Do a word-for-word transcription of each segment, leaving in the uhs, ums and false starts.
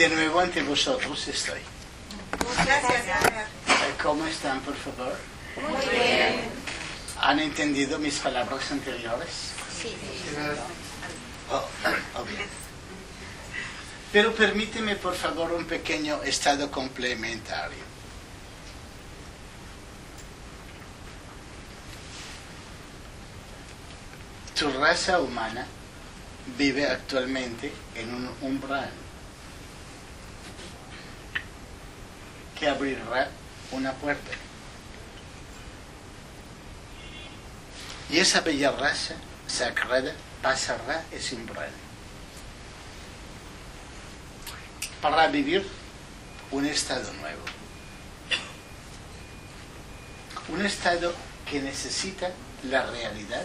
de nuevo ante vosotros estoy. Gracias, Señor. ¿Cómo están, por favor? Muy bien. ¿Han entendido mis palabras anteriores? Sí. Oh, oh, bien. Pero permíteme, por favor, un pequeño estado complementario. Tu raza humana vive actualmente en un umbral que abrirá una puerta. Y esa bella raza sagrada pasará ese umbral para vivir un estado nuevo. Un estado que necesita la realidad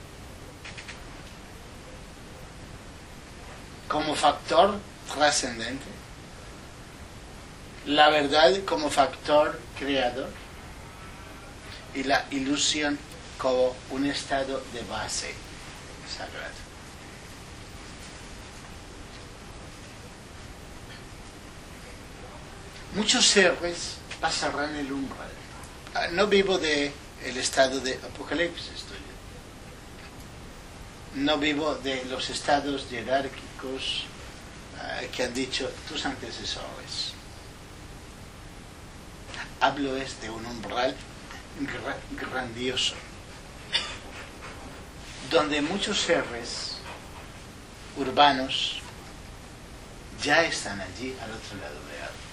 como factor trascendente, la verdad como factor creador y la ilusión como un estado de base sagrado. Muchos seres pasarán el umbral. No vivo de el estado de Apocalipsis, estoy. No vivo de los estados jerárquicos uh, que han dicho tus antecesores. Hablo es de un umbral gra grandioso, donde muchos seres urbanos ya están allí al otro lado de algo.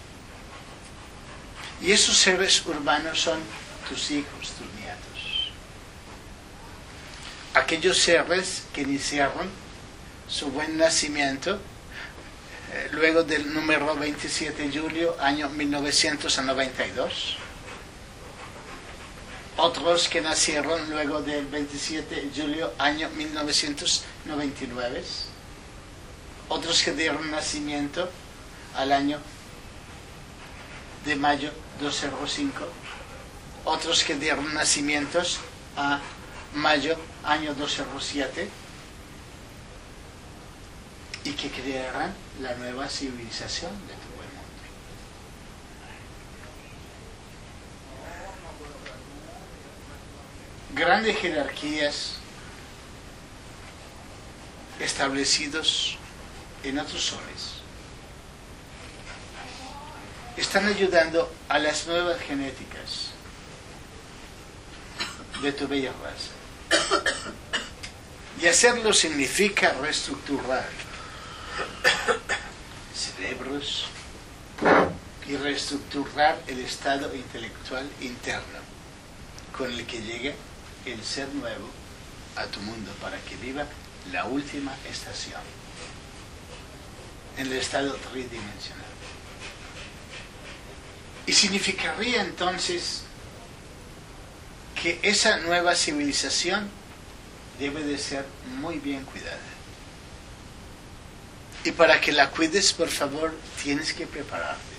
Y esos seres urbanos son tus hijos, tus nietos. Aquellos seres que iniciaron su buen nacimiento eh, luego del número veintisiete de julio, año mil novecientos noventa y dos. Otros que nacieron luego del veintisiete de julio, año mil novecientos noventa y nueve. Otros que dieron nacimiento al año de mayo doscientos cinco. Otros que dieron nacimientos a mayo, año doscientos siete, y que crearán la nueva civilización de tu buen mundo. Grandes jerarquías establecidos en otros soles están ayudando a las nuevas genéticas de tu bella raza. Y hacerlo significa reestructurar cerebros y reestructurar el estado intelectual interno con el que llega el ser nuevo a tu mundo para que viva la última estación en el estado tridimensional. Y significaría entonces que esa nueva civilización debe de ser muy bien cuidada. Y para que la cuides, por favor, tienes que prepararte.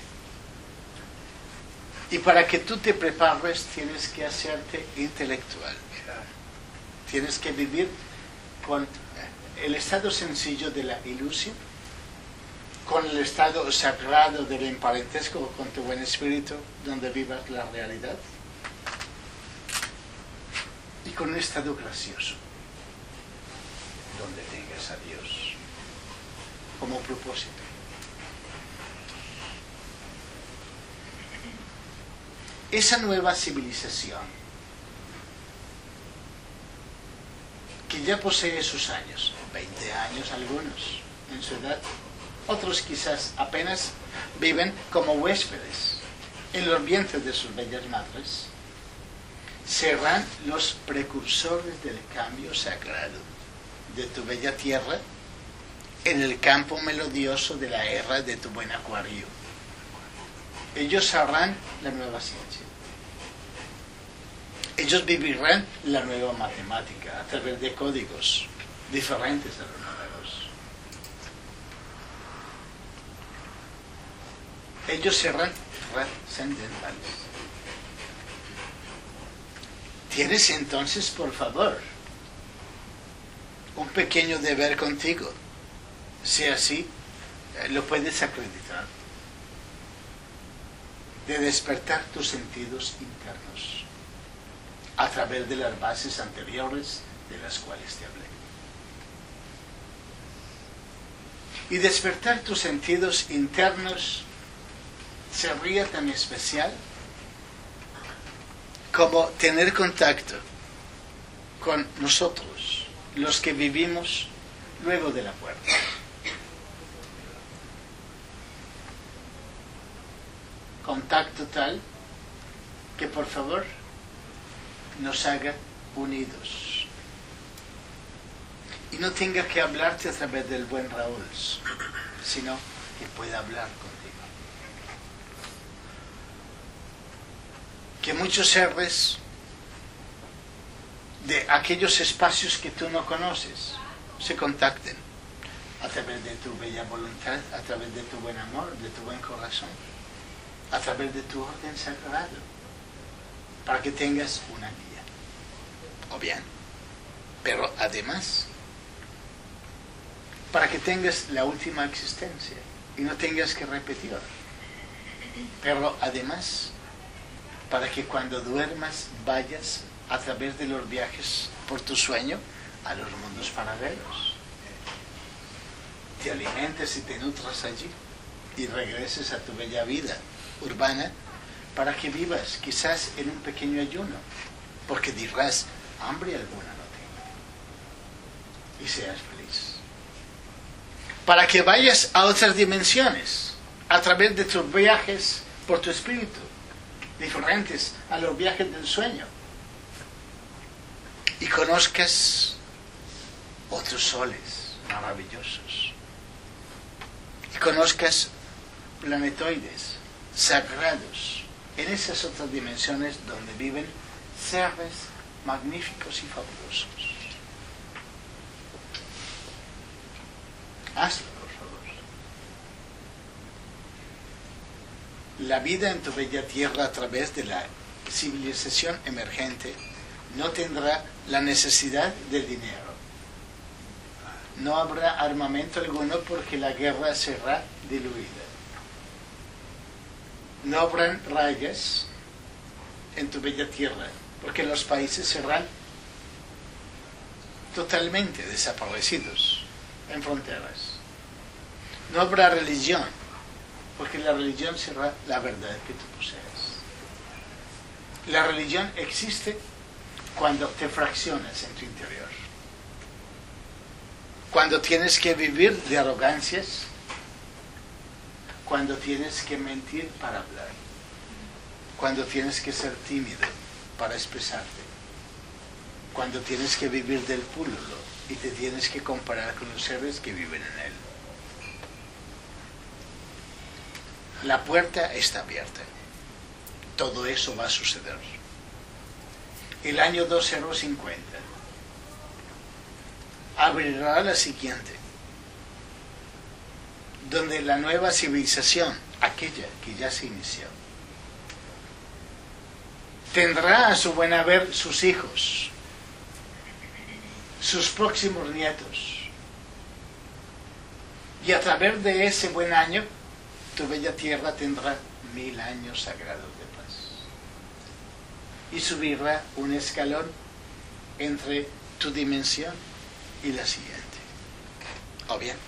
Y para que tú te prepares, tienes que hacerte intelectual. Tienes que vivir con el estado sencillo de la ilusión, con el estado sagrado del emparentesco con tu buen espíritu, donde vivas la realidad, y con un estado gracioso, donde tengas a Dios como propósito. Esa nueva civilización, que ya posee sus años, veinte años algunos en su edad, otros quizás apenas viven como huéspedes en los vientres de sus bellas madres, serán los precursores del cambio sagrado de tu bella tierra en el campo melodioso de la era de tu buen acuario. Ellos harán la nueva ciencia. Ellos vivirán la nueva matemática a través de códigos diferentes a los números. Ellos serán trascendentales. Tienes entonces, por favor, un pequeño deber contigo. Si así eh, lo puedes acreditar, de despertar tus sentidos internos a través de las bases anteriores de las cuales te hablé. Y despertar tus sentidos internos sería tan especial como tener contacto con nosotros, los que vivimos luego de la muerte. Contacto tal que por favor nos haga unidos y no tenga que hablarte a través del buen Raúl, sino que pueda hablar contigo. Que muchos seres de aquellos espacios que tú no conoces se contacten a través de tu bella voluntad, a través de tu buen amor, de tu buen corazón, a través de tu orden sagrado, para que tengas una guía. O bien, pero además, para que tengas la última existencia y no tengas que repetir. Pero además, para que cuando duermas vayas a través de los viajes por tu sueño a los mundos paralelos. Te alimentes y te nutras allí y regreses a tu bella vida urbana para que vivas quizás en un pequeño ayuno, porque dirás, hambre alguna no tengo, y seas feliz. Para que vayas a otras dimensiones a través de tus viajes por tu espíritu, diferentes a los viajes del sueño, y conozcas otros soles maravillosos, y conozcas planetoides sagrados en esas otras dimensiones donde viven seres magníficos y fabulosos. Hazlo, por favor. La vida en tu bella tierra a través de la civilización emergente no tendrá la necesidad del dinero. No habrá armamento alguno porque la guerra será diluida. No habrán rayas en tu bella tierra porque los países serán totalmente desaparecidos en fronteras. No habrá religión porque la religión será la verdad que tú posees. La religión existe cuando te fraccionas en tu interior, cuando tienes que vivir de arrogancias, cuando tienes que mentir para hablar, cuando tienes que ser tímido para expresarte, cuando tienes que vivir del púlulo y te tienes que comparar con los seres que viven en él. La puerta está abierta. Todo eso va a suceder. El año dos mil cincuenta abrirá la siguiente, donde la nueva civilización, aquella que ya se inició, tendrá a su buen haber sus hijos, sus próximos nietos, y a través de ese buen año, tu bella tierra tendrá mil años sagrados de paz, y subirá un escalón entre tu dimensión y la siguiente. ¿O bien?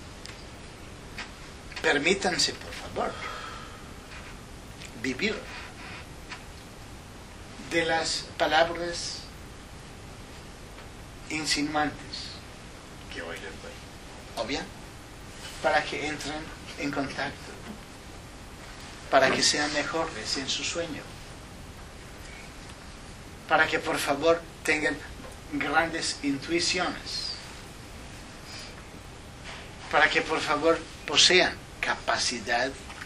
Permítanse, por favor, vivir de las palabras insinuantes que hoy les doy. ¿O bien? Para que entren en contacto, para que sean mejores en su sueño, para que por favor tengan grandes intuiciones, para que por favor posean capacidad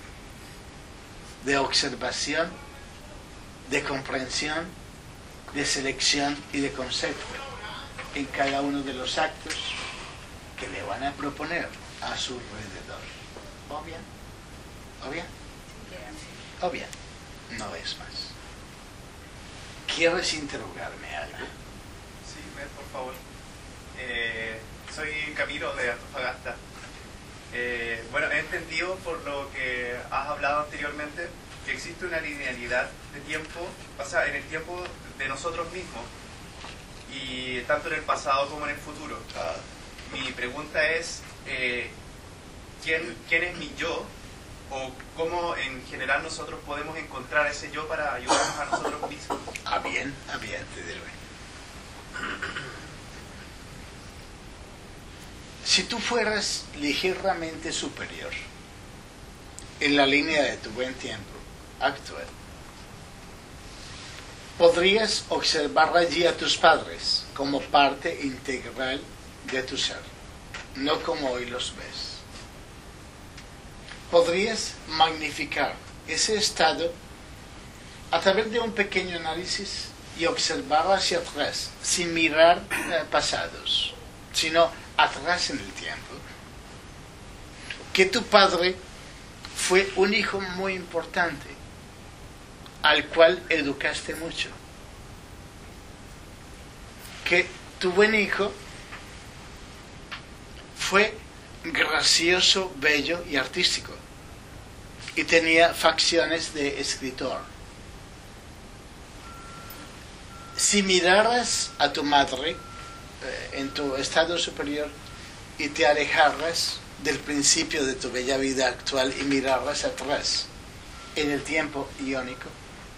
de observación, de comprensión, de selección y de concepto en cada uno de los actos que le van a proponer a su alrededor. ¿O bien? ¿O bien? ¿O bien? No es más. ¿Quieres interrogarme algo? Sí, por favor. Eh, soy Camilo de Antofagasta. Eh, bueno, he entendido por lo que has hablado anteriormente que existe una linealidad de tiempo, o sea, en el tiempo de nosotros mismos, y tanto en el pasado como en el futuro. Ah. Mi pregunta es, eh, ¿quién, ¿quién es mi yo? ¿O cómo en general nosotros podemos encontrar ese yo para ayudarnos a nosotros mismos? Ah, bien, ah, bien, te diré. Si tú fueras ligeramente superior en la línea de tu buen tiempo actual, podrías observar allí a tus padres como parte integral de tu ser, no como hoy los ves. Podrías magnificar ese estado a través de un pequeño análisis y observar hacia atrás, sin mirar eh, pasados, sino atrás en el tiempo, que tu padre fue un hijo muy importante, al cual educaste mucho, que tu buen hijo fue gracioso, bello y artístico, y tenía facciones de escritor. Si miraras a tu madre eh, en tu estado superior y te alejaras del principio de tu bella vida actual y miraras atrás en el tiempo iónico,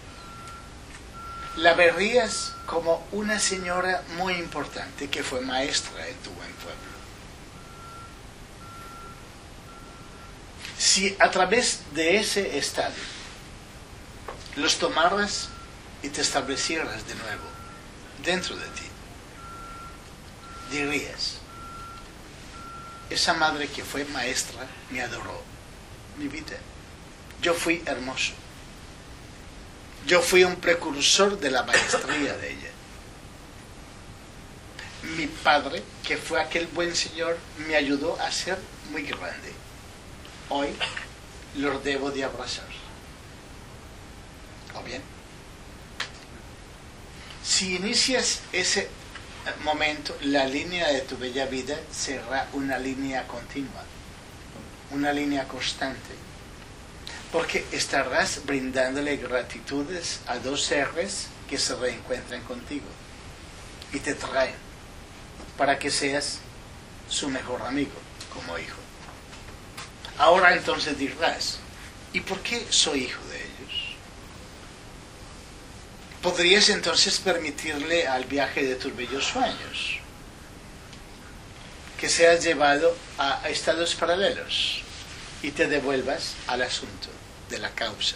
la verías como una señora muy importante que fue maestra en tu buen pueblo. Si a través de ese estado los tomaras y te establecieras de nuevo dentro de ti, dirías: esa madre que fue maestra me adoró mi vida. Yo fui hermoso. Yo fui un precursor de la maestría de ella. Mi padre, que fue aquel buen señor, me ayudó a ser muy grande. Hoy los debo de abrazar. ¿O bien? Si inicias ese momento, la línea de tu bella vida será una línea continua, una línea constante, porque estarás brindándole gratitudes a dos seres que se reencuentran contigo y te traen para que seas su mejor amigo como hijo. Ahora entonces dirás: ¿y por qué soy hijo de ellos? Podrías entonces permitirle al viaje de tus bellos sueños que seas llevado a estados paralelos y te devuelvas al asunto de la causa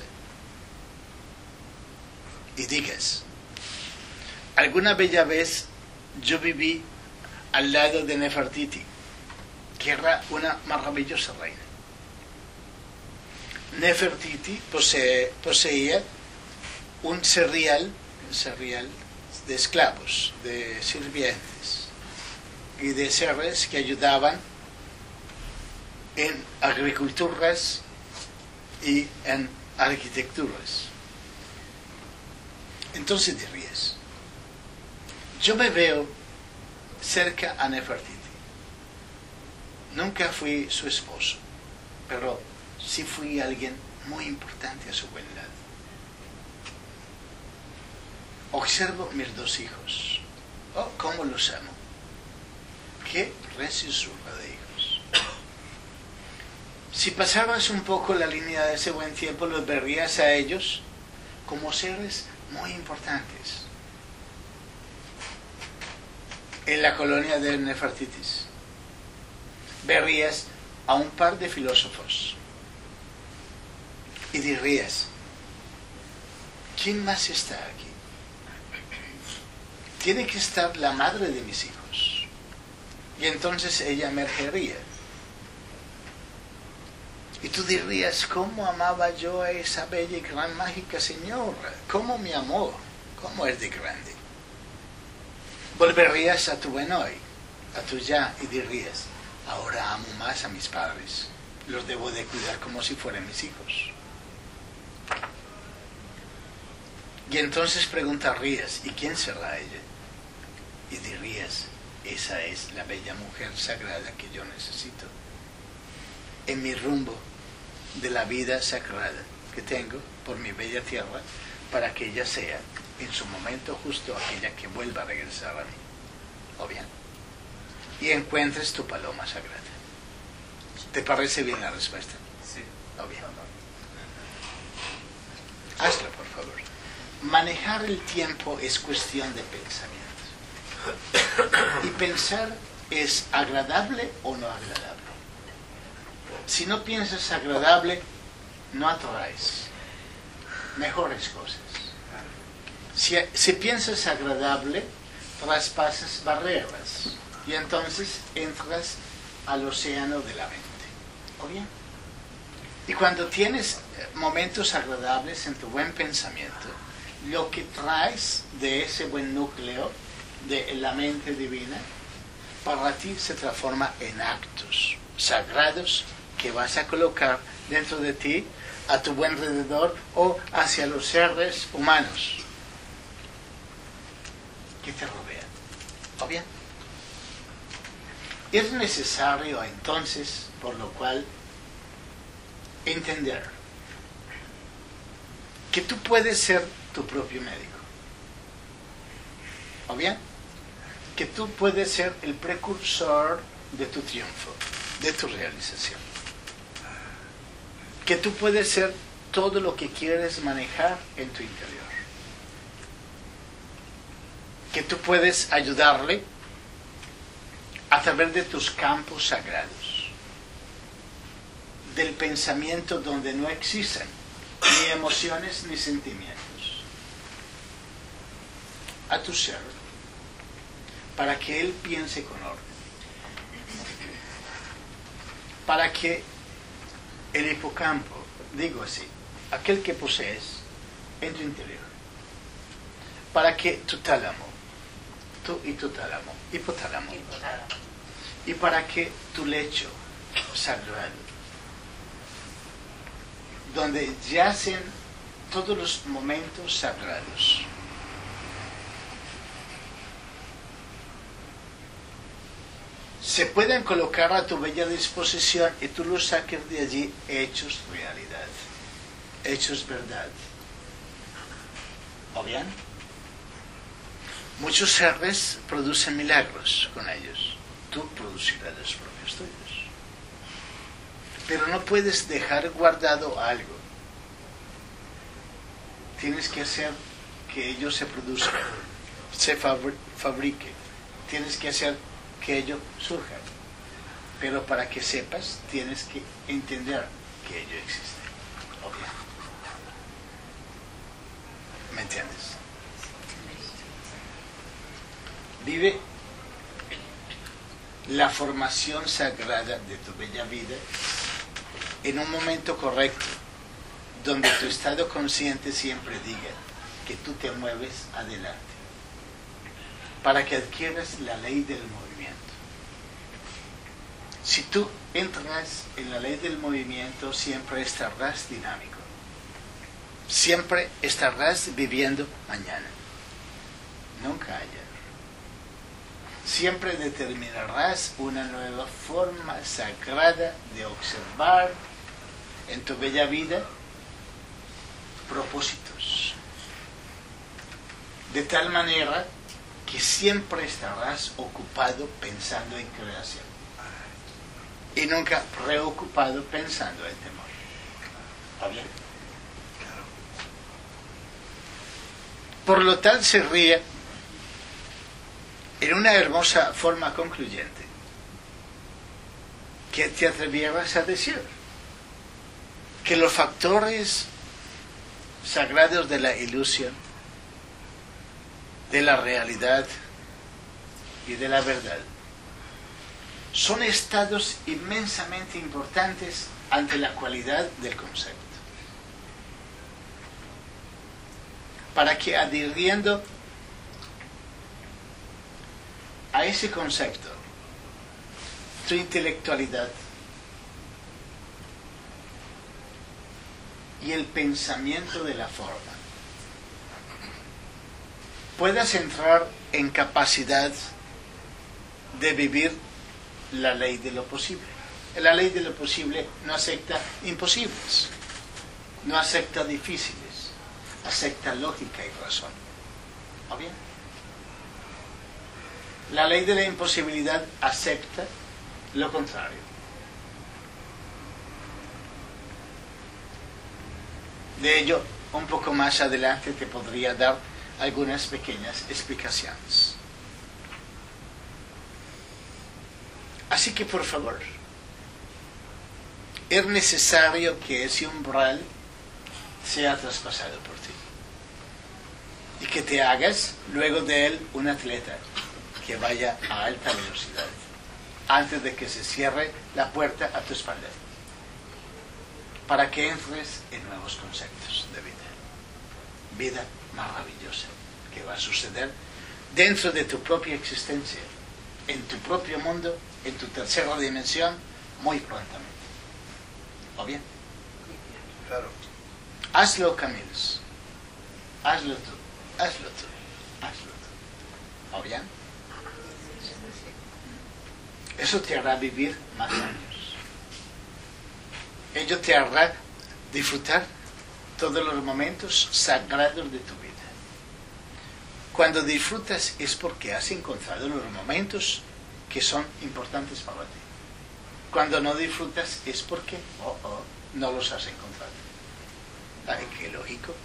y digas: alguna bella vez yo viví al lado de Nefertiti, que era una maravillosa reina. Nefertiti posee, poseía un serial, un serial de esclavos, de sirvientes y de seres que ayudaban en agriculturas y en arquitecturas. Entonces dirías: yo me veo cerca a Nefertiti. Nunca fui su esposo, pero sí fui alguien muy importante a su buen lado. Observo mis dos hijos. Oh, cómo los amo. Qué preciosura de hijos. Si pasaras un poco la línea de ese buen tiempo, los verías a ellos como seres muy importantes en la colonia de Nefertitis. Verías a un par de filósofos y dirías: ¿quién más está aquí? Tiene que estar la madre de mis hijos. Y entonces ella emergería. Y tú dirías: ¿cómo amaba yo a esa bella y gran mágica señora? ¿Cómo me amó? ¿Cómo es de grande? Volverías a tu buen hoy, a tu ya, y dirías: ahora amo más a mis padres. Los debo de cuidar como si fueran mis hijos. Y entonces preguntarías: ¿y quién será ella? Y dirías: esa es la bella mujer sagrada que yo necesito. en mi rumbo de la vida sagrada que tengo por mi bella tierra, para que ella sea, en su momento justo, aquella que vuelva a regresar a mí. ¿O bien? Y encuentres tu paloma sagrada. ¿Te parece bien la respuesta? Sí. ¿O bien? Hazlo, por favor. Manejar el tiempo es cuestión de pensamiento. Y pensar es agradable o no agradable. Si no piensas agradable, no atraes mejores cosas. Si, si piensas agradable, traspasas barreras y entonces entras al océano de la mente. ¿O bien? Y cuando tienes momentos agradables en tu buen pensamiento, lo que traes de ese buen núcleo de la mente divina, para ti se transforma en actos sagrados que vas a colocar dentro de ti, a tu buen alrededor o hacia los seres humanos que te rodean. ¿O bien? Es necesario entonces, por lo cual, entender que tú puedes ser tu propio médico. ¿O bien? Que tú puedes ser el precursor de tu triunfo, de tu realización. Que tú puedes ser todo lo que quieres manejar en tu interior. Que tú puedes ayudarle a través de tus campos sagrados, del pensamiento donde no existen ni emociones ni sentimientos, a tu ser, para que él piense con orden, para que el hipocampo, digo así, aquel que posees en tu interior, para que tu tálamo, tú y tu tálamo, hipotálamo, y para que tu lecho sagrado, donde yacen todos los momentos sagrados, se pueden colocar a tu bella disposición y tú los saques de allí hechos realidad, hechos verdad. ¿O bien? Muchos seres producen milagros con ellos. Tú producirás los propios tuyos. Pero no puedes dejar guardado algo. Tienes que hacer que ello se produzca, se fabrique. Tienes que hacer que ello surja. Pero para que sepas, tienes que entender que ello existe. Obvio. ¿Me entiendes? Vive la formación sagrada de tu bella vida en un momento correcto, donde tu estado consciente siempre diga que tú te mueves adelante, para que adquieras la ley del movimiento. Si tú entras en la ley del movimiento, siempre estarás dinámico, siempre estarás viviendo mañana, nunca ayer. Siempre determinarás una nueva forma sagrada de observar en tu bella vida propósitos, de tal manera que siempre estarás ocupado pensando en creación y nunca preocupado pensando en temor. ¿Está bien? Por lo tal se ríe en una hermosa forma concluyente que te atrevieras a decir que los factores sagrados de la ilusión, de la realidad y de la verdad son estados inmensamente importantes ante la cualidad del concepto, para que adhiriendo a ese concepto, tu intelectualidad y el pensamiento de la forma, puedas entrar en capacidad de vivir la ley de lo posible. La ley de lo posible no acepta imposibles, no acepta difíciles, acepta lógica y razón. ¿O bien? La ley de la imposibilidad acepta lo contrario. De ello, un poco más adelante te podría dar algunas pequeñas explicaciones. Así que, por favor, es necesario que ese umbral sea traspasado por ti y que te hagas luego de él un atleta que vaya a alta velocidad antes de que se cierre la puerta a tu espalda, para que entres en nuevos conceptos de vida. Vida maravillosa que va a suceder dentro de tu propia existencia, en tu propio mundo, en tu tercera dimensión, muy prontamente. ¿O bien? Claro. Hazlo, Camilos. Hazlo tú. Hazlo tú. Hazlo tú. ¿O bien? Eso te hará vivir más años. Ello te hará disfrutar todos los momentos sagrados de tu vida. Cuando disfrutas es porque has encontrado los momentos que son importantes para ti. Cuando no disfrutas es porque oh, oh, no los has encontrado. Ay, qué lógico.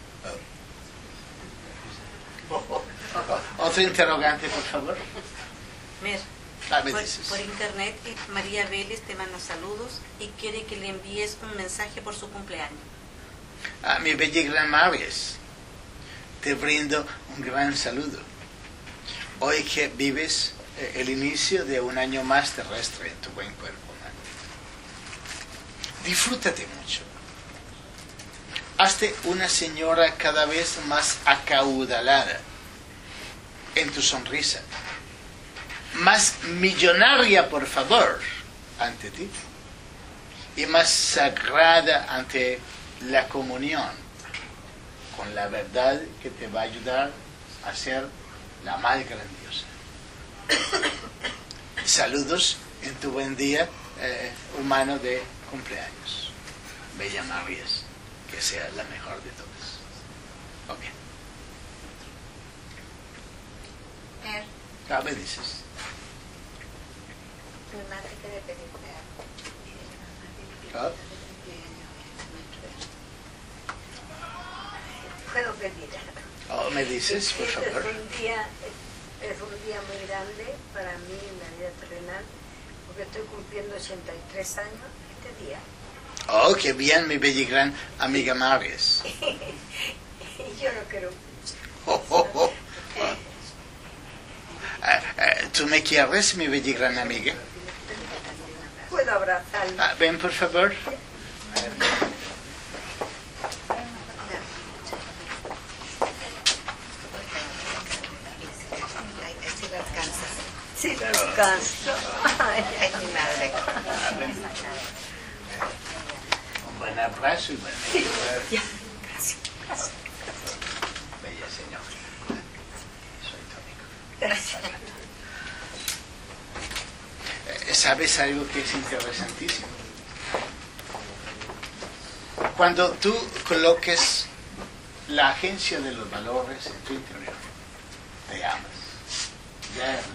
Oh. Oh, oh, oh. Otro interrogante, por favor. Mer, Ah, me por, dices. por internet eh, María Vélez te manda saludos y quiere que le envíes un mensaje por su cumpleaños. A mi bella y gran Maries, te brindo un gran saludo. Hoy que vives eh, el inicio de un año más terrestre en tu buen cuerpo, ¿no? Disfrútate mucho. Hazte una señora cada vez más acaudalada en tu sonrisa, más millonaria, por favor, ante ti, y más sagrada ante la comunión con la verdad que te va a ayudar a ser la más grandiosa. Saludos en tu buen día eh, humano de cumpleaños. Bella Marías, que sea la mejor de todas. Ok. Er, Ah, me dices. mi madre quiere pedirte algo. Ah, Puedo pedir. oh, me dices, por Este favor. es un día, es un día muy grande para mí en la vida terrenal, porque estoy cumpliendo ochenta y tres años este día. Oh, qué bien, mi bella y gran amiga Marías. Y yo no quiero. Oh, oh, oh. Ah, ah, ¿tú me quieres, mi bella y gran amiga? Puedo abrazarlo. Ah, ven, por favor. Si lo alcanzas. Si lo alcanzo. Ay, mi madre. Ah, ven. Un buen abrazo y buen Ya, casi, casi. bella señora. Soy tu amigo. Gracias. Eh, ¿Sabes algo que es interesantísimo? Cuando tú coloques la agencia de los valores en tu interior, te amas. Ya eres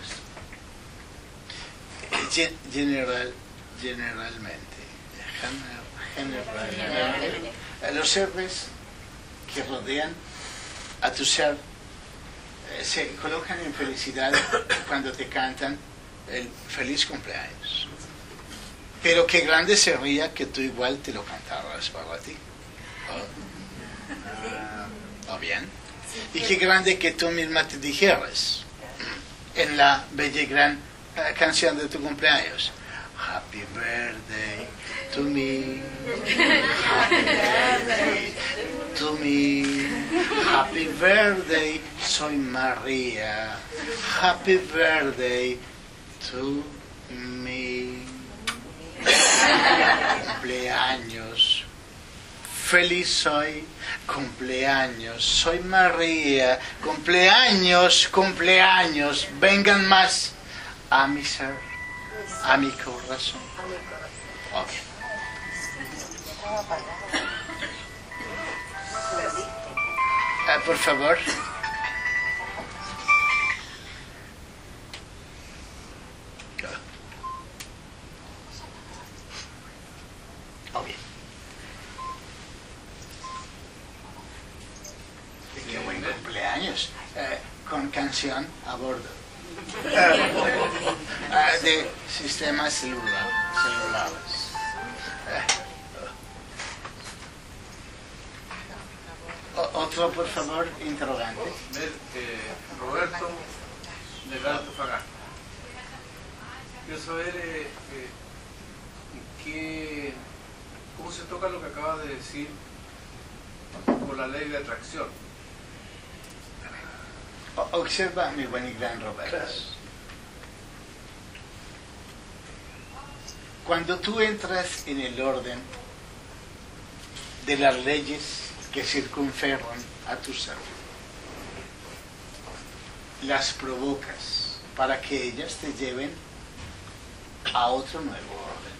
tú. Eh, gen- General, generalmente, gener- generalmente, eh, los seres que rodean a tu ser eh, se colocan en felicidad cuando te cantan el feliz cumpleaños. Pero qué grande sería que tú igual te lo cantaras para ti. ¿O, o bien? Y qué grande que tú misma te dijeras en la bella y gran eh, canción de tu cumpleaños: Happy birthday to me, happy birthday to me, happy birthday, soy María, happy birthday to me. Cumpleaños, feliz soy, cumpleaños, soy María, cumpleaños, cumpleaños, vengan más a mi ser, a mi corazón. A mi corazón. Ok. Uh, por favor. Ok. Qué buen cumpleaños. Uh, con canción a bordo. Uh, de sistemas celular, celulares. Uh, otro, por favor, interrogante. Eh, Roberto Legarto Fagán. Quiero saber eh, eh, qué, cómo se toca lo que acabas de decir con la ley de atracción. Observa, mi buen y gran Roberto. Cuando tú entras en el orden de las leyes que circunferran a tu ser, las provocas para que ellas te lleven a otro nuevo orden.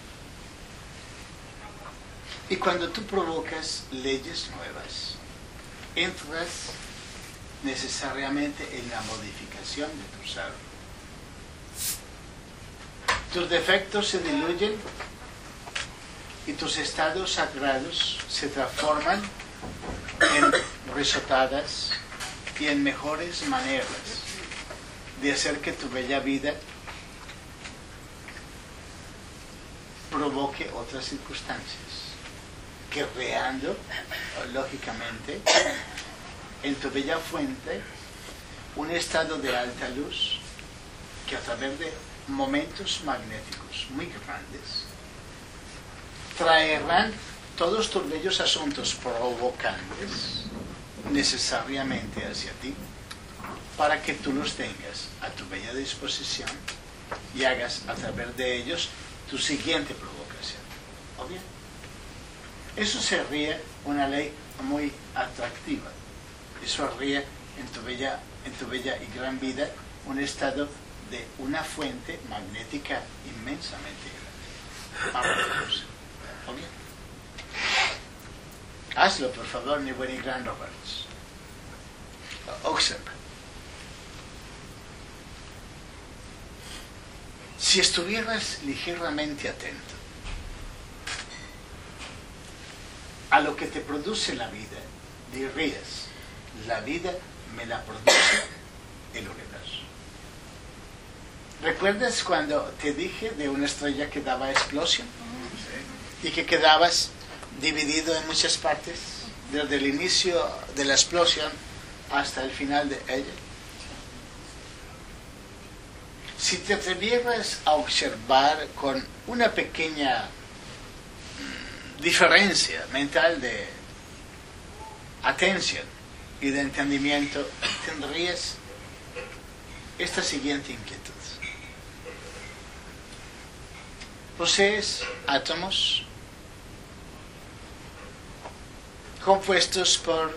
Y cuando tú provocas leyes nuevas, entras necesariamente en la modificación de tu ser. Tus defectos se diluyen y tus estados sagrados se transforman en resultados y en mejores maneras de hacer que tu bella vida provoque otras circunstancias, que creando, lógicamente, en tu bella fuente un estado de alta luz que a través de momentos magnéticos muy grandes traerán todos tus bellos asuntos provocantes necesariamente hacia ti para que tú los tengas a tu bella disposición y hagas a través de ellos tu siguiente provocación. ¿O bien? Eso sería una ley muy atractiva. Eso haría en tu bella, en tu bella y gran vida un estado de una fuente magnética inmensamente grande. Maravillosa. ¿O bien? Hazlo, por favor, mi buen y gran Roberts. Observa. Si estuvieras ligeramente atento a lo que te produce la vida, dirías: la vida me la produce el universo. ¿Recuerdas cuando te dije de una estrella que daba explosión? Sí. Y que quedabas dividido en muchas partes, desde el inicio de la explosión hasta el final de ella. Si te atrevieras a observar con una pequeña diferencia mental de atención y de entendimiento, tendrías esta siguiente inquietud. Posees átomos compuestos por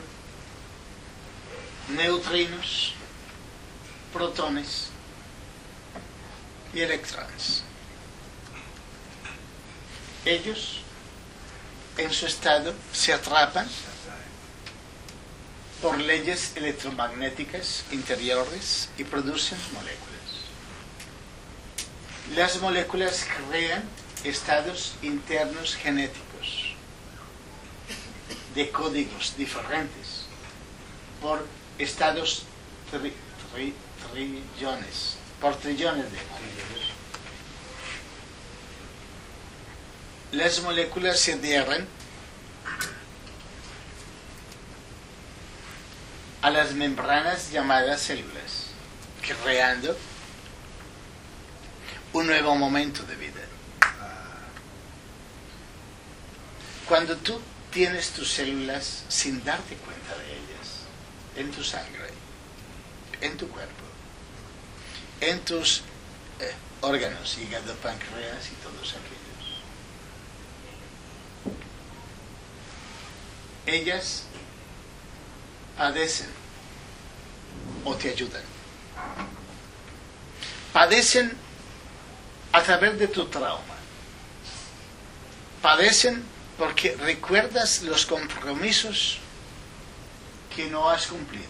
neutrinos, protones y electrones. Ellos, en su estado, se atrapan por leyes electromagnéticas interiores y producen moléculas. Las moléculas crean estados internos genéticos de códigos diferentes por estados tri, tri, trillones, por trillones de trillones. Las moléculas se adhieren a las membranas llamadas células, creando un nuevo momento de vida. Cuando tú tienes tus células sin darte cuenta de ellas, en tu sangre, en tu cuerpo, en tus eh, órganos, hígado, páncreas y todos aquellos, ellas padecen o te ayudan. Padecen a través de tu trauma. Padecen porque recuerdas los compromisos que no has cumplido.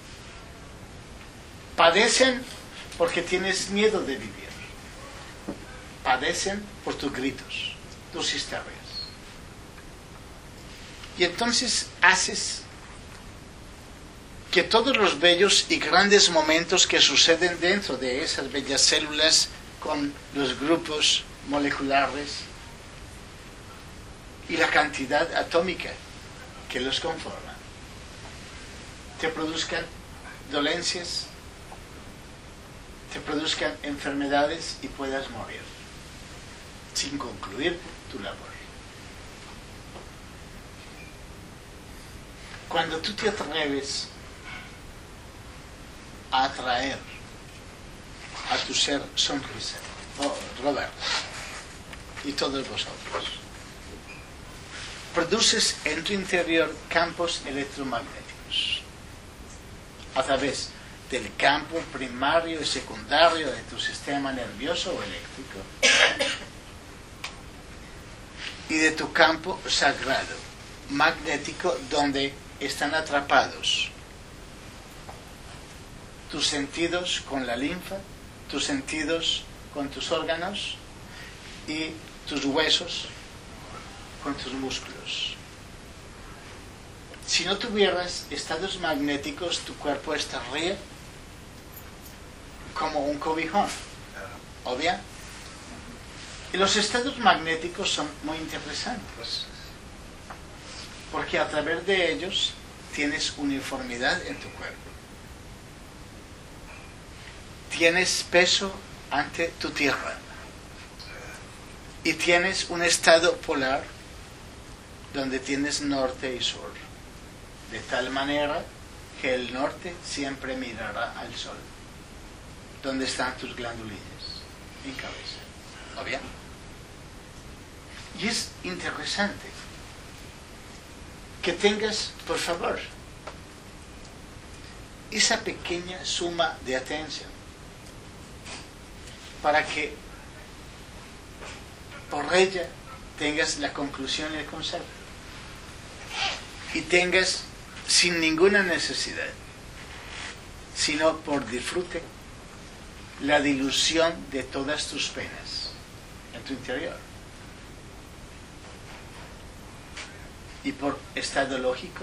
Padecen porque tienes miedo de vivir. Padecen por tus gritos, tus historias. Y entonces haces que todos los bellos y grandes momentos que suceden dentro de esas bellas células con los grupos moleculares y la cantidad atómica que los conforma, te produzcan dolencias, te produzcan enfermedades y puedas morir sin concluir tu labor. Cuando tú te atreves a atraer a tu ser sonrisa, oh, Roberto, y todos vosotros, produces en tu interior campos electromagnéticos a través del campo primario y secundario de tu sistema nervioso o eléctrico y de tu campo sagrado magnético, donde están atrapados tus sentidos con la linfa, tus sentidos con tus órganos y tus huesos con tus músculos. Si no tuvieras estados magnéticos, tu cuerpo estaría como un cobijón, ¿obvio? Y los estados magnéticos son muy interesantes, porque a través de ellos tienes uniformidad en tu cuerpo. Tienes peso ante tu tierra. Y tienes un estado polar donde tienes norte y sur. De tal manera que el norte siempre mirará al sol. Donde están tus glándulas en cabeza. ¿Lo bien? Y es interesante que tengas, por favor, esa pequeña suma de atención para que por ella tengas la conclusión y el concepto y tengas sin ninguna necesidad, sino por disfrute, la dilución de todas tus penas en tu interior. Y por estado lógico,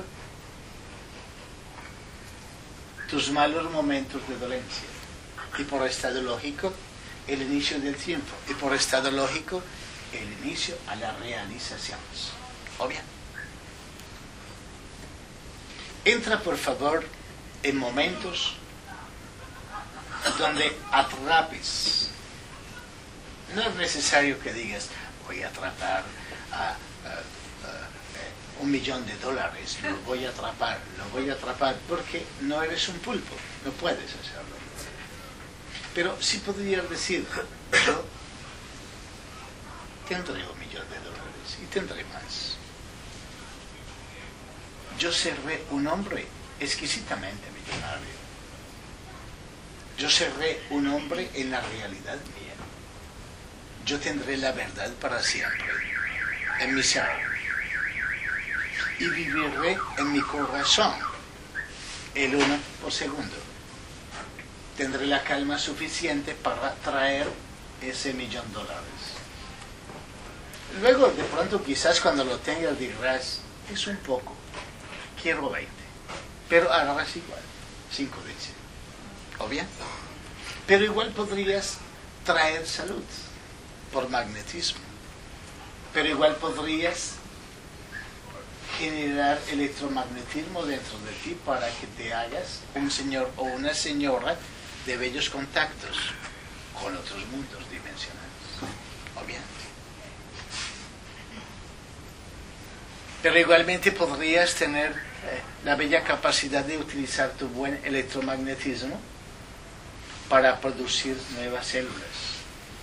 tus malos momentos de dolencia. Y por estado lógico, el inicio del tiempo. Y por estado lógico, el inicio a las realizaciones. Obvio. Entra, por favor, en momentos donde atrapes. No es necesario que digas, voy a atrapar a, a, a un millón de dólares, lo voy a atrapar, lo voy a atrapar, porque no eres un pulpo, no puedes hacerlo. Pero sí podrías decir, yo tendré un millón de dólares y tendré más. Yo seré un hombre exquisitamente millonario. Yo seré un hombre en la realidad mía. Yo tendré la verdad para siempre en mi ser. Y viviré en mi corazón el uno por segundo. Tendré la calma suficiente para traer ese millón de dólares. Luego, de pronto, quizás cuando lo tengas dirás, es un poco, quiero veinte. Pero harás igual, cinco veces. ¿O bien? Pero igual podrías traer salud por magnetismo. Pero igual podrías generar electromagnetismo dentro de ti para que te hagas un señor o una señora de bellos contactos con otros mundos dimensionales. ¿O bien? Pero igualmente podrías tener eh, la bella capacidad de utilizar tu buen electromagnetismo para producir nuevas células.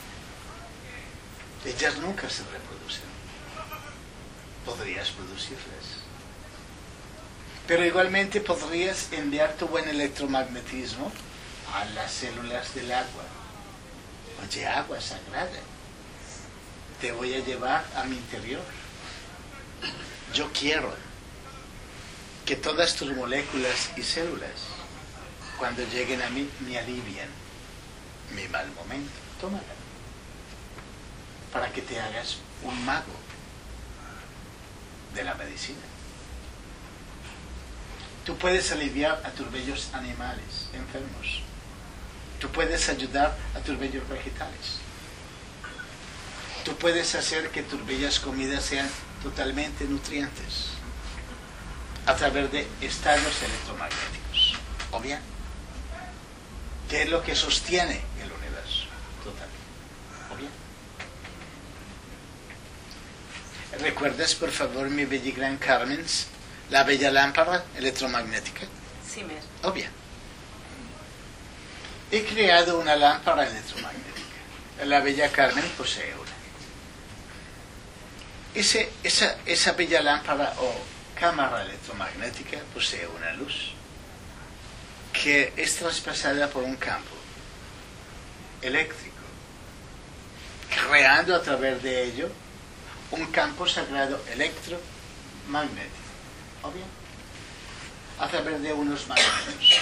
Ellas nunca se reproducen. Podrías producirlas. Pero igualmente podrías enviar tu buen electromagnetismo a las células del agua. Oye, agua sagrada. te voy a llevar a mi interior. Yo quiero que todas tus moléculas y células, cuando lleguen a mí, me alivien mi mal momento. Tómala. Para que te hagas un mago de la medicina. Tú puedes aliviar a tus bellos animales enfermos. Tú puedes ayudar a tus bellos vegetales. Tú puedes hacer que tus bellas comidas sean totalmente nutrientes a través de estados electromagnéticos. ¿O bien? ¿Qué es lo que sostiene el universo? Total. ¿O bien? ¿Recuerdas, por favor, mi bella y gran Carmen, la bella lámpara electromagnética? Sí, mesmo. ¿O bien? He creado una lámpara electromagnética. La bella Carmen posee una. Ese, esa, esa bella lámpara o cámara electromagnética posee una luz que es traspasada por un campo eléctrico, creando a través de ello un campo sagrado electromagnético. ¿O bien? A través de unos magnetos.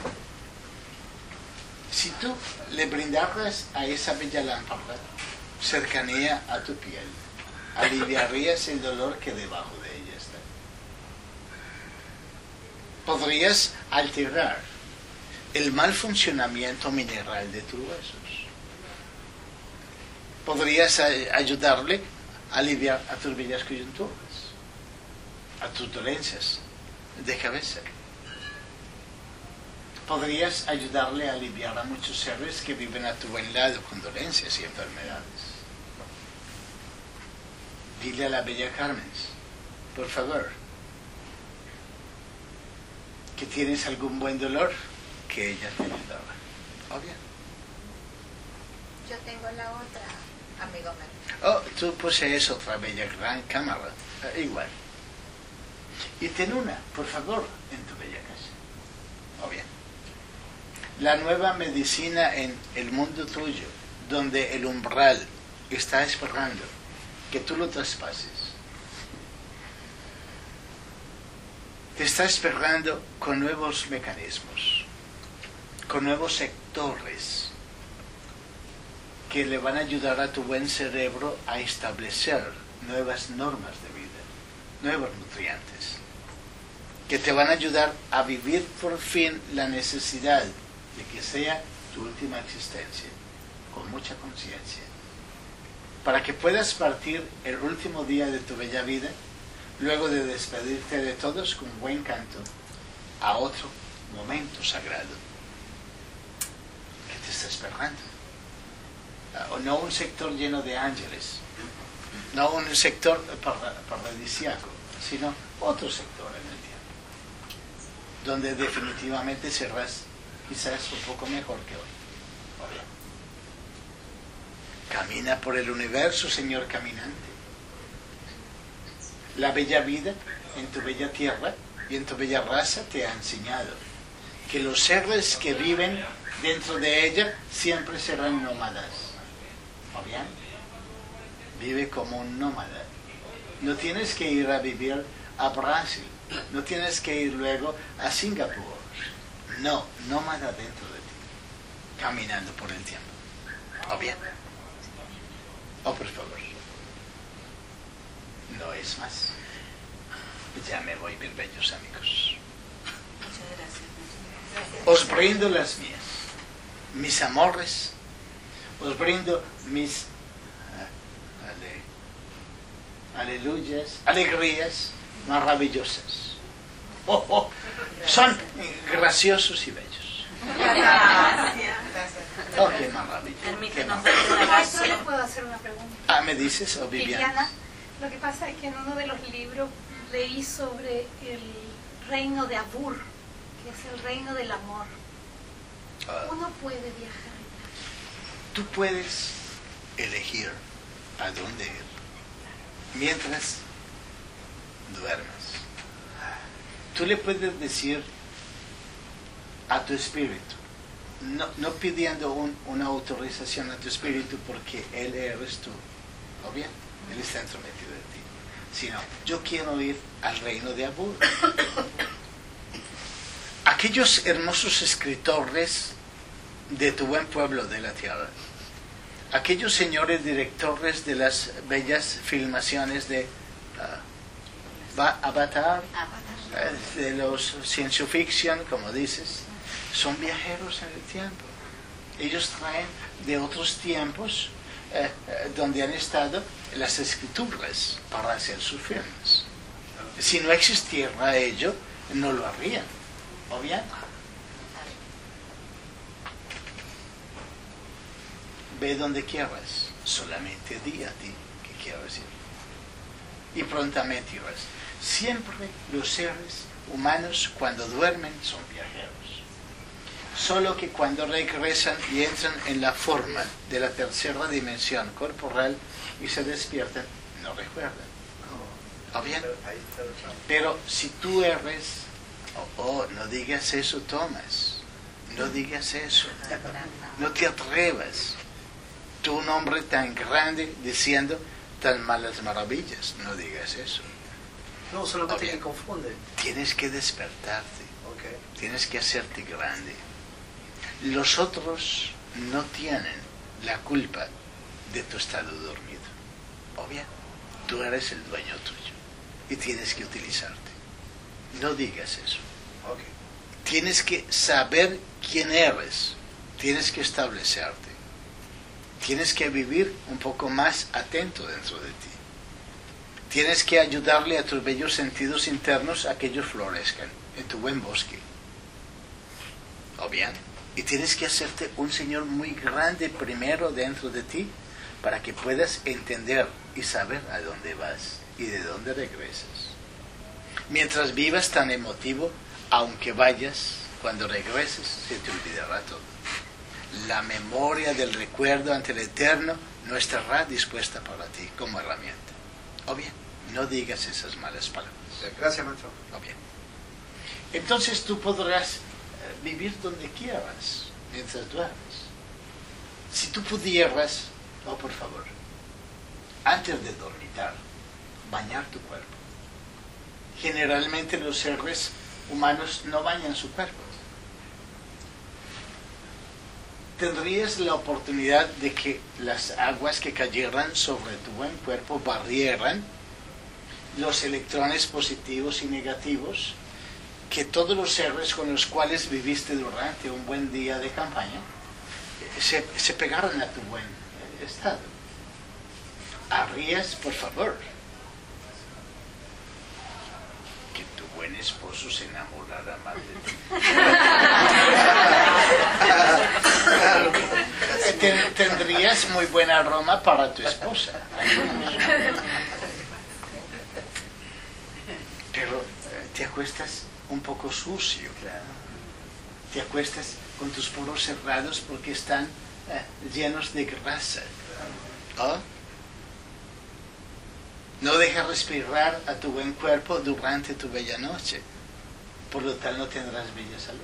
Si tú le brindaras a esa bella lámpara cercanía a tu piel, aliviarías el dolor que debajo de ella está. Podrías alterar el mal funcionamiento mineral de tus huesos. Podrías ayudarle a aliviar a tus bellas coyunturas, a tus dolencias de cabeza. Podrías ayudarle a aliviar a muchos seres que viven a tu buen lado con dolencias y enfermedades. Dile a la bella Carmen, por favor, que tienes algún buen dolor, que ella te ayudará. Obvio. Yo tengo la otra, amigo mío. Oh, tú posees otra bella gran cámara, eh, igual. Y ten una, por favor, en tu bella casa. Obvio. La nueva medicina en el mundo tuyo, donde el umbral está esperando que tú lo traspases. Te está esperando con nuevos mecanismos, con nuevos sectores que le van a ayudar a tu buen cerebro a establecer nuevas normas de vida, nuevos nutrientes, que te van a ayudar a vivir por fin la necesidad de que sea tu última existencia, con mucha conciencia, para que puedas partir el último día de tu bella vida, luego de despedirte de todos con buen canto, a otro momento sagrado que te está esperando. O no un sector lleno de ángeles, no un sector paradisíaco, sino otro sector en el tiempo, donde definitivamente serás quizás un poco mejor que hoy. Camina por el universo, Señor caminante. La bella vida en tu bella tierra y en tu bella raza te ha enseñado que los seres que viven dentro de ella siempre serán nómadas. ¿O bien? Vive como un nómada. No tienes que ir a vivir a Brasil, no tienes que ir luego a Singapur. No, nómada dentro de ti, caminando por el tiempo. ¿O bien? Oh, por favor. No es más. Ya me voy, mis bellos amigos. Muchas gracias. Os brindo las mías, mis amores, os brindo mis ale, aleluyas, alegrías maravillosas. Oh, oh, son graciosos y bellos. Gracias. Oh, qué maravilla. Qué Permítanos maravilla. darte un abrazo. Yo le puedo hacer una pregunta. Ah, ¿me dices, oh, Viviana? Viviana, lo que pasa es que en uno de los libros leí sobre el reino de Abur, que es el reino del amor. Ah, Uno puede viajar. tú puedes elegir a dónde ir mientras duermes. Tú le puedes decir a tu espíritu, no, no pidiendo un, una autorización a tu espíritu porque él eres tú, ¿o bien? Él está entrometido en ti. Sino, yo quiero ir al reino de Abur. Aquellos hermosos escritores de tu buen pueblo de la tierra, aquellos señores directores de las bellas filmaciones de uh, Avatar, uh, de los science fiction, como dices, son viajeros en el tiempo. Ellos traen de otros tiempos eh, eh, donde han estado las escrituras para hacer sus filmes. Si no existiera ello, no lo harían. ¿O bien? Ve donde quieras, solamente di a ti que quieras ir. Y prontamente irás. Siempre los seres humanos cuando duermen son viajeros. Solo que cuando regresan y entran en la forma de la tercera dimensión corporal y se despiertan, no recuerdan. ¿O bien? Pero si tú eres... Oh, oh, no digas eso, Tomás. No digas eso. No te atrevas. Tú, un hombre tan grande, diciendo tan malas maravillas. No digas eso. No, solamente que confunde. Tienes que despertarte. Okay. Tienes que hacerte grande. Los otros no tienen la culpa de tu estado dormido. O bien, tú eres el dueño tuyo y tienes que utilizarte. No digas eso. Okay. Tienes que saber quién eres. Tienes que establecerte. Tienes que vivir un poco más atento dentro de ti. Tienes que ayudarle a tus bellos sentidos internos a que ellos florezcan en tu buen bosque. ¿O bien? Y tienes que hacerte un Señor muy grande primero dentro de ti para que puedas entender y saber a dónde vas y de dónde regresas. Mientras vivas tan emotivo, aunque vayas, cuando regreses se te olvidará todo. La memoria del recuerdo ante el Eterno no estará dispuesta para ti como herramienta. O bien, no digas esas malas palabras. Gracias, maestro. O bien. Entonces tú podrás vivir donde quieras mientras duermes. Si tú pudieras, oh por favor, antes de dormitar, bañar tu cuerpo. Generalmente los seres humanos no bañan su cuerpo. Tendrías la oportunidad de que las aguas que cayeran sobre tu buen cuerpo barrieran los electrones positivos y negativos que todos los seres con los cuales viviste durante un buen día de campaña se, se pegaran a tu buen estado. Harías, por favor, que tu buen esposo se enamorara más de ti. Ten, tendrías muy buen aroma para tu esposa. Pero te acuestas un poco sucio, claro. Te acuestas con tus poros cerrados porque están eh, llenos de grasa. ¿Oh? No dejas respirar a tu buen cuerpo durante tu bella noche. Por lo tal no tendrás bella salud.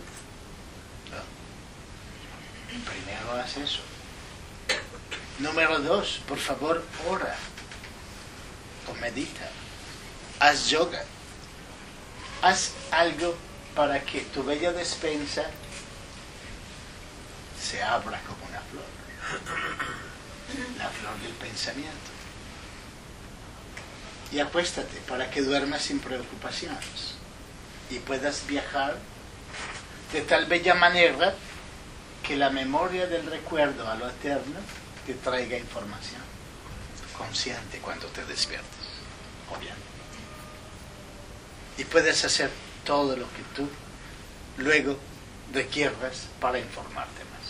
¿No? Primero haz eso. Número dos, por favor, ora o medita. Haz yoga. Haz algo para que tu bella despensa se abra como una flor. La flor del pensamiento. Y acuéstate para que duermas sin preocupaciones y puedas viajar de tal bella manera que la memoria del recuerdo a lo eterno te traiga información consciente cuando te despiertes. Obviamente. Y puedes hacer todo lo que tú luego requieras para informarte más.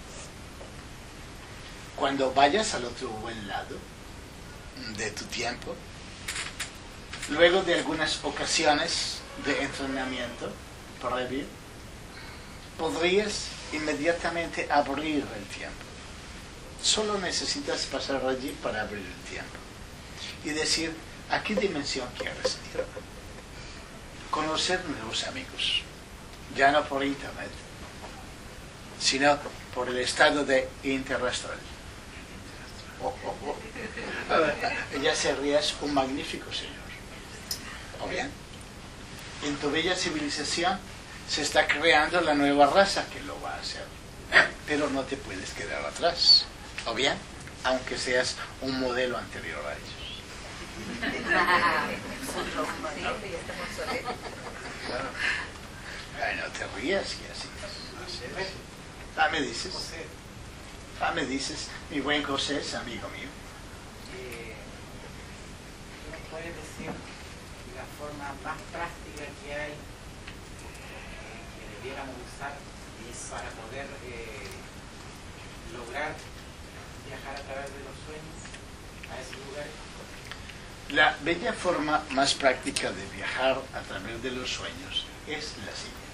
Cuando vayas al otro buen lado de tu tiempo, luego de algunas ocasiones de entrenamiento previo, podrías inmediatamente abrir el tiempo. Solo necesitas pasar allí para abrir el tiempo y decir a qué dimensión quieres ir. Conocer nuevos amigos, ya no por internet, sino por el estado de interastral. oh, oh, oh. Ella sería un magnífico señor. ¿O bien? En tu bella civilización se está creando la nueva raza que lo va a hacer. Pero no te puedes quedar atrás. ¿O bien? Aunque seas un modelo anterior a ellos. Ay, no te rías, que así es. Ah, me dices. Ah, me dices, mi buen José es amigo mío. Eh, ¿Me puedes decir la forma más práctica que hay eh, que debiéramos usar para poder eh, lograr viajar a través de los sueños a esos lugares? La bella forma más práctica de viajar a través de los sueños es la siguiente.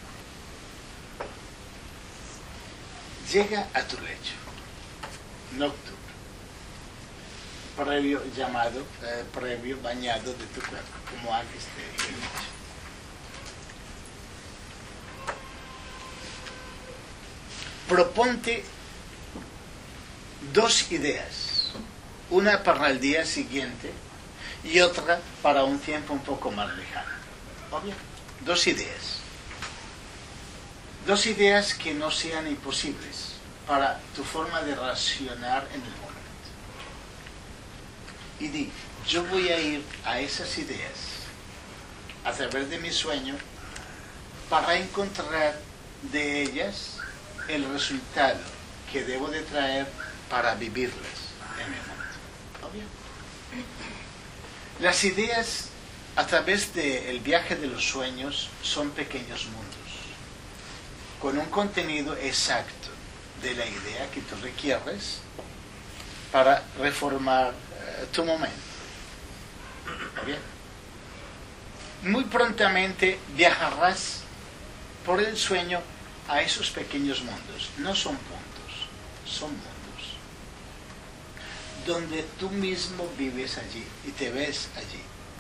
Llega a tu lecho nocturno, previo llamado, eh, previo bañado de tu cuerpo, como antes te he dicho. Proponte dos ideas, una para el día siguiente y otra para un tiempo un poco más lejano. Obvio, dos ideas. Dos ideas que no sean imposibles para tu forma de racionar en el momento. Y di, yo voy a ir a esas ideas a través de mi sueño para encontrar de ellas el resultado que debo de traer para vivirlas en el momento. ¿Obvio? Las ideas a través del viaje de los sueños son pequeños mundos con un contenido exacto de la idea que tú requieres para reformar uh, tu momento. ¿Está bien? Muy prontamente viajarás por el sueño a esos pequeños mundos. No son puntos, son mundos. Donde tú mismo vives allí y te ves allí.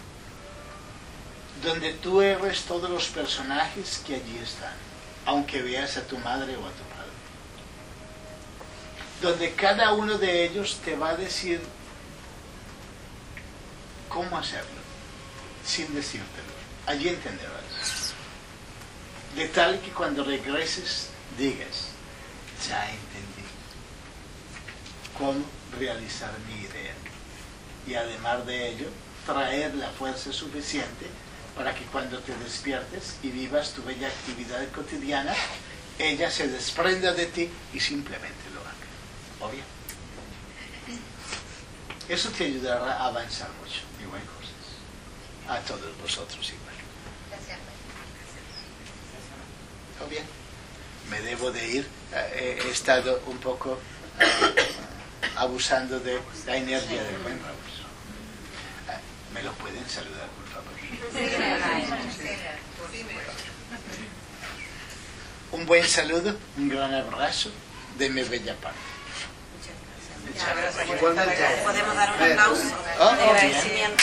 Donde tú eres todos los personajes que allí están, aunque veas a tu madre o a tu padre. Donde cada uno de ellos te va a decir cómo hacerlo, sin decírtelo. Allí entenderás. De tal que cuando regreses digas, ya entendí cómo realizar mi idea. Y además de ello, traer la fuerza suficiente para que cuando te despiertes y vivas tu bella actividad cotidiana, ella se desprenda de ti y simplemente lo haga. ¿Obvio? Eso te ayudará a avanzar mucho, mi buen José. A todos vosotros igual. ¿Está bien? Me debo de ir. He estado un poco uh, abusando de la energía del buen Raúl. Uh, ¿Me lo pueden saludar, por favor? Un buen saludo, un gran abrazo de mi bella parte. Muchas gracias. Podemos dar un aplauso Oh, de oh, agradecimiento.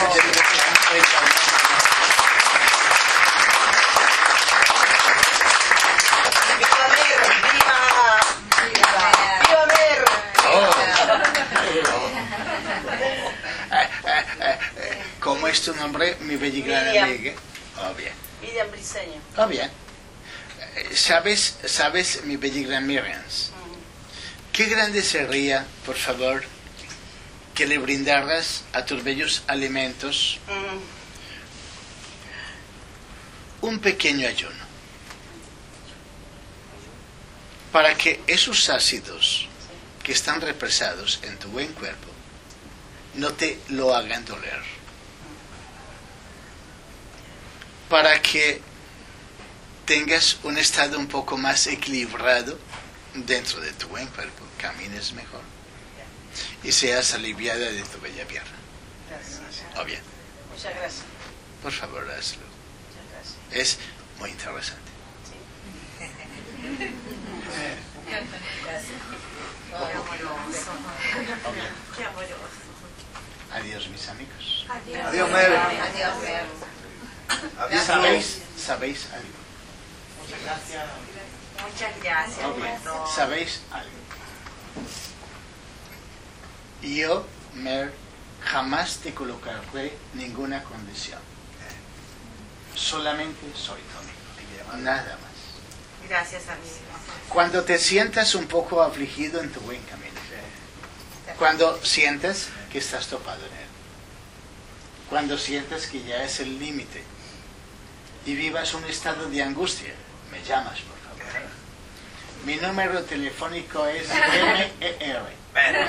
¿Cómo es tu nombre, mi bella y gran Miriam. amiga? Oh, bien. Miriam Briceño. Oh, bien. ¿Sabes, sabes, mi bella y gran Miriam? Qué grande sería, por favor, que le brindaras a tus bellos alimentos un pequeño ayuno, para que esos ácidos que están represados en tu buen cuerpo no te lo hagan doler, para que tengas un estado un poco más equilibrado dentro de tu buen cuerpo, camines mejor y seas aliviada de tu bella pierna. Gracias. ¿O bien? Muchas gracias. Por favor, hazlo. Muchas gracias. Es muy interesante. Gracias. ¿O bien? Qué amoroso. Adiós, mis amigos. Adiós. Adiós, Mel. Adiós, Mel. Adiós. ¿Sabéis, ¿Sabéis algo? Muchas gracias. Muchas gracias. ¿O bien? No. ¿Sabéis algo? Yo, Mer, jamás te colocaré ninguna condición. Solamente soy tu amigo, nada más. Gracias, amigo. Cuando te sientas un poco afligido en tu buen camino, cuando sientas que estás topado en él, cuando sientas que ya es el límite y vivas un estado de angustia, me llamas, por favor. Mi número telefónico es M E R.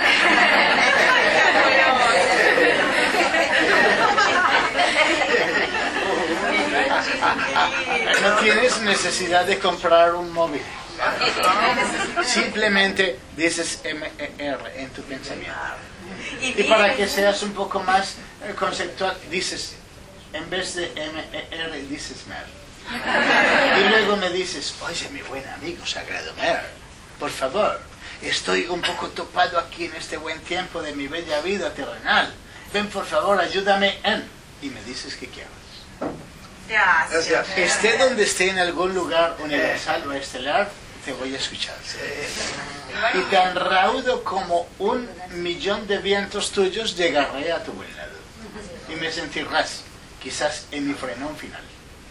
No tienes necesidad de comprar un móvil. Simplemente dices M E R en tu pensamiento. Y para que seas un poco más conceptual, dices, en vez de M E R, dices Mer. Y luego me dices, oye, mi buen amigo sagrado Mer, por favor, estoy un poco topado aquí en este buen tiempo de mi bella vida terrenal. Ven, por favor, ayúdame en... Y me dices que quieres. Gracias. Esté donde esté en algún lugar universal o estelar, te voy a escuchar. Y tan raudo como un millón de vientos tuyos llegaré a tu buen lado. Y me sentirás, quizás en mi frenón final.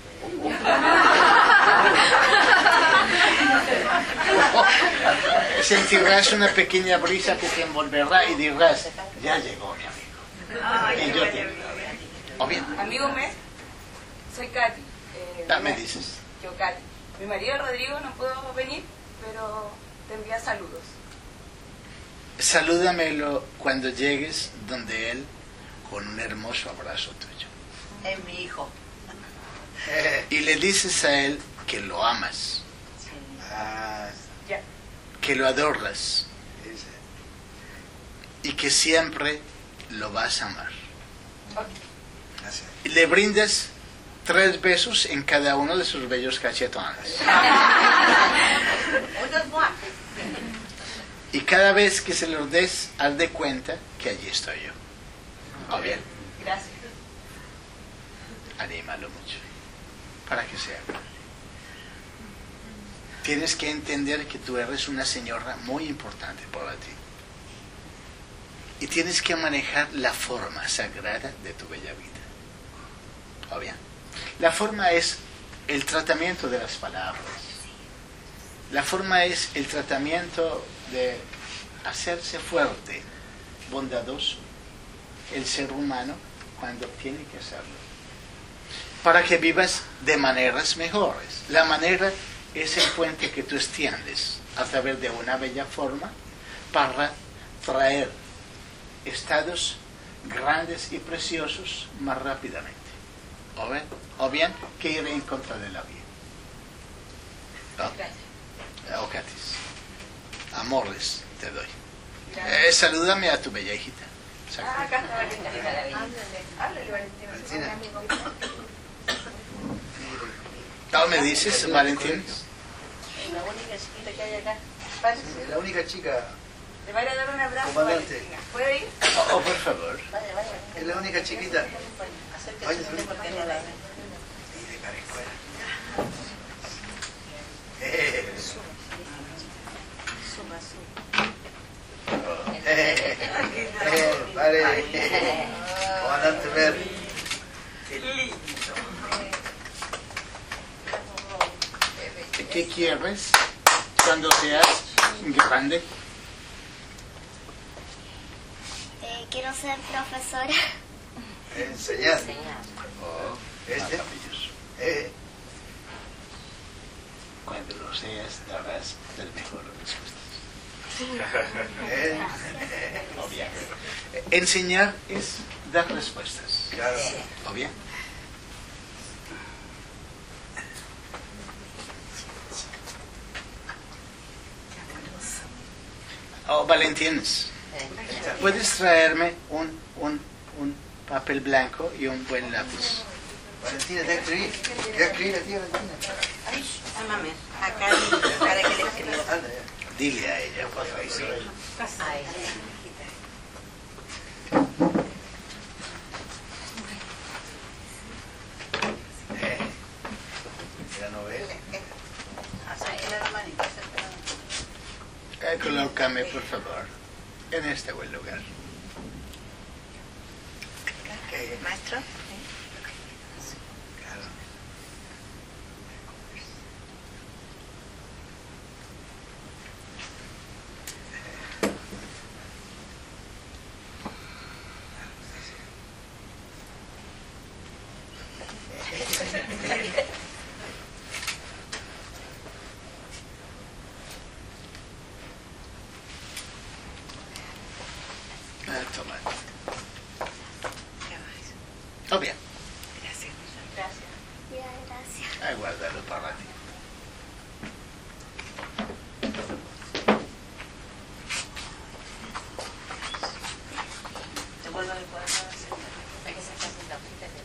Sentirás una pequeña brisa que te envolverá y dirás, ya llegó mi amigo. Y yo te digo, ¿o bien? Amigo Mes, soy Katy. Eh, Ah, me dices. Yo, Katy. Mi marido Rodrigo no pudo venir, pero te envía saludos. Salúdamelo cuando llegues donde él con un hermoso abrazo tuyo. Es mi hijo. Y le dices a él que lo amas, Ya. que lo adoras y que siempre lo vas a amar. Ok. Y le brindes tres besos en cada uno de sus bellos cachetones. Y cada vez que se los des, haz de cuenta que allí estoy yo. ¿O bien? Gracias. Anímalo mucho, para que sea. Tienes que entender que tú eres una señora muy importante para ti. Y tienes que manejar la forma sagrada de tu bella vida. ¿O bien? La forma es el tratamiento de las palabras. La forma es el tratamiento de hacerse fuerte, bondadoso, el ser humano cuando tiene que hacerlo. Para que vivas de maneras mejores. La manera es el puente que tú extiendes a través de una bella forma para traer estados grandes y preciosos más rápidamente. ¿O bien? O bien que ir en contra de la vida. ¿No? O Catis. Amores te doy. Eh, salúdame a tu bella hijita. Ah, acá está Valentina. Háblale, Valentina. ¿No me dices, Valentín? La única chiquita que hay acá. Párese. La única chica, Le va a ir a dar un abrazo. Comandante. Valentina. ¿Puede ir? Oh, oh, por favor. Vaya, vaya. es la única chiquita. Acérquese usted porque no la ve. Eh, Suba, suba. eh, eh, vale. Comandante Mer. ¿Qué quieres cuando seas grande? Eh, quiero ser profesora. Enseñar. Oh, Este. maravilloso. Eh, Cuando lo seas, darás las mejores respuestas. eh, Obviamente. Enseñar es dar respuestas. claro. ¿O bien? Oh, Valentines, ¿puedes traerme un, un, un papel blanco y un buen lápiz? Valentina, ¿te escribir? ¿Qué escribir a ti, Valentina? Ámame. Acá para que le escriba. Anda, ya. Dile a ella, por favor. Ay, Eh, la novela. Eh, colócame, por favor, en este buen lugar. Maestro. Oh, bien. Gracias. Gracias. Ya, gracias. Ah, guárdalo para ti. Te vuelvo a cuadro. Hay que sentarse en la hojita de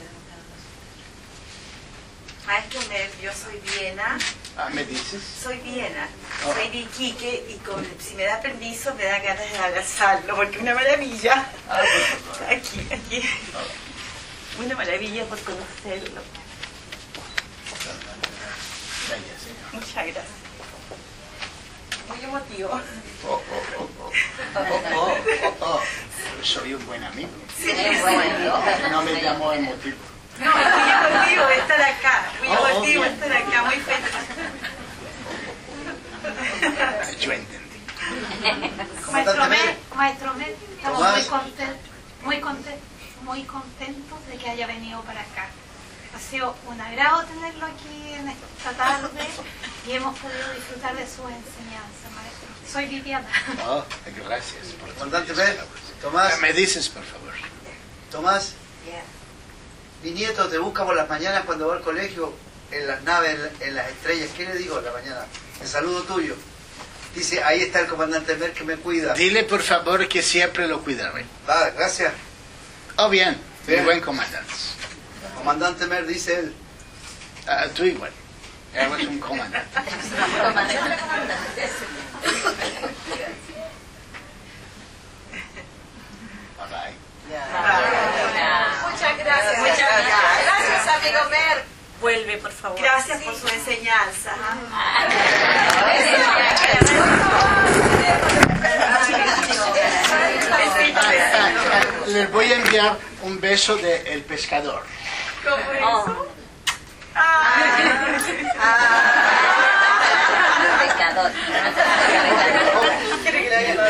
Maestro Mer, yo soy Viena. Ah, ¿me dices? Soy Viena. Oh. Soy de Iquique y con, si me da permiso me da ganas de abrazarlo porque es una maravilla. Ah, por favor. Aquí, aquí. Una maravilla por conocerlo. Gracias, señor. Muchas gracias. Muy emotivo. Oh, oh, oh, oh. Oh, oh, oh, oh. Soy un buen amigo. Sí, bueno. No me llamo emotivo. No, muy emotivo estar acá. Muy Oh, emotivo oh, estar acá. Muy feliz. Yo entendí. Maestro Mer, Maestro Mer, estamos Tomás. muy contentos, muy contentos, muy contentos de que haya venido para acá. Ha sido un agrado tenerlo aquí en esta tarde y hemos podido disfrutar de su enseñanza, maestro. Soy Viviana. Oh, gracias por tu Comandante Mer, Tomás, Me dices, por favor. Tomás, mi nieto te busca por las mañanas cuando va al colegio, en las naves, en, en las estrellas. ¿Qué le digo en la mañana? El saludo tuyo. Dice, ahí está el comandante Mer que me cuida. Dile, por favor, que siempre lo cuidaré. Va, gracias. Oh, bien. Bien. Mi buen comandante. Comandante Mer, dice él. Ah, tú igual. Eres un comandante. Bye bye. Muchas gracias. Muchas gracias. Gracias, amigo Mer. Vuelve, por favor. Gracias por su enseñanza. Les voy a enviar un beso de El Pescador. ¿Cómo es Oh. eso? Ah. Pecador. ¿Quiere que le haya dado?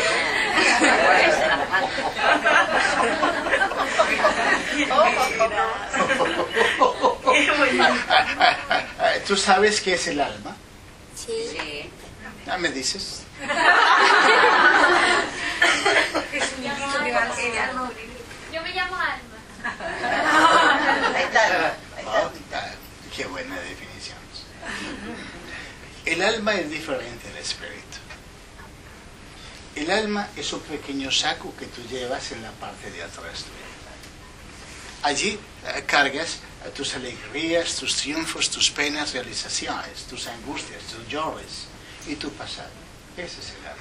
Qué bonito. ¿Tú sabes qué es el alma? Sí. Ah, ¿me dices? Yo me llamo Alma. Ahí está. Oh, ah, qué buena definición. El alma es diferente del espíritu. El alma es un pequeño saco que tú llevas en la parte de atrás tuya. Allí eh, cargas eh, tus alegrías, tus triunfos, tus penas, realizaciones, tus angustias, tus llores y tu pasado. Ese es el alma.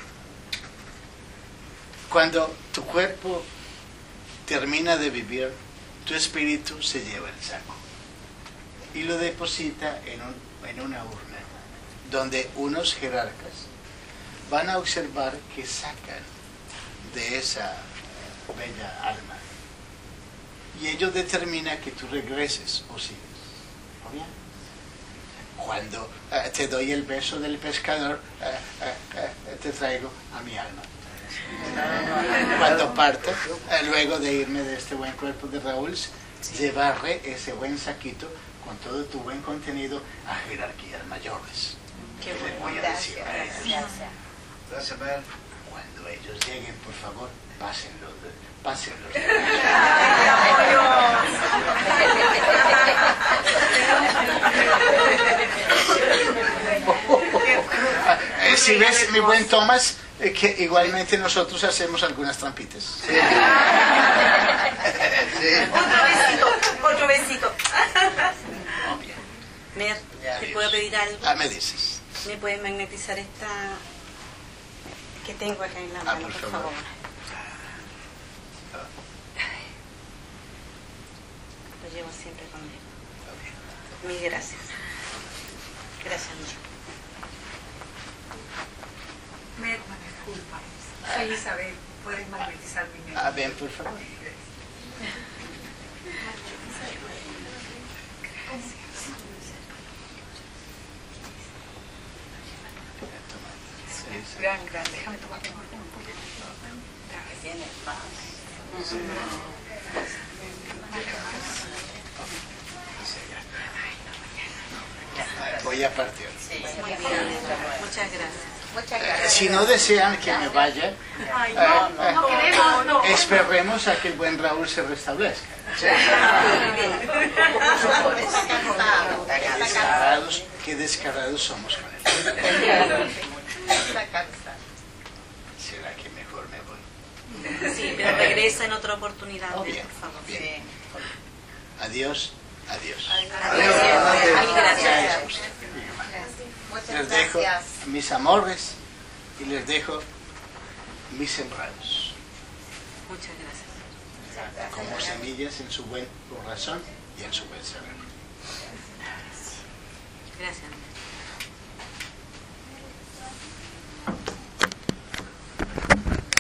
Cuando tu cuerpo termina de vivir, tu espíritu se lleva el saco y lo deposita en, un, en una urna, donde unos jerarcas van a observar que sacan de esa bella alma. Y ello determina que tú regreses o sigues. ¿O bien? Cuando eh, te doy el beso del pescador, eh, eh, eh, te traigo a mi alma. Cuando parto, eh, luego de irme de este buen cuerpo de Raúl, llevaré ese buen saquito con todo tu buen contenido a jerarquías mayores. Qué Les bueno. voy a decir a ellos. Gracias. Gracias, Mer. Cuando ellos lleguen, por favor, pásenlos. Pásenlos. Eh, si ves, mi buen Tomás, eh, que igualmente nosotros hacemos algunas trampitas. Sí. Sí. Otro besito, otro besito. Oh, bien. Mer, ¿te puedo pedir algo? Ah, me dices. ¿Me puedes magnetizar esta que tengo acá en la Ah, mano, por por favor. favor? Lo llevo siempre conmigo. Mil gracias. Gracias, Mer. Mer, disculpa. Soy Isabel. Puedes magnetizar mi mente. Ah, ven, por favor. Gran, gran. Déjame tomarte un poco. Tiene más. Voy a partir. Sí. Muy bien. Muchas gracias. Muchas Eh, gracias. Si no desean que me vaya, Ay, eh, no, eh, No queremos, no. esperemos a que el buen Raúl se restablezca. Está cansado. Qué descarados, qué descarados somos con él. Está cansado. ¿Será que mejor me voy? Sí, pero regresa en otra oportunidad, Oh, bien, por favor. bien. Adiós, adiós. Adiós. Ay, gracias. Muchas Les dejo gracias. mis amores y les dejo mis sembrados Muchas gracias. como semillas en su buen corazón y en su buen cerebro. Gracias.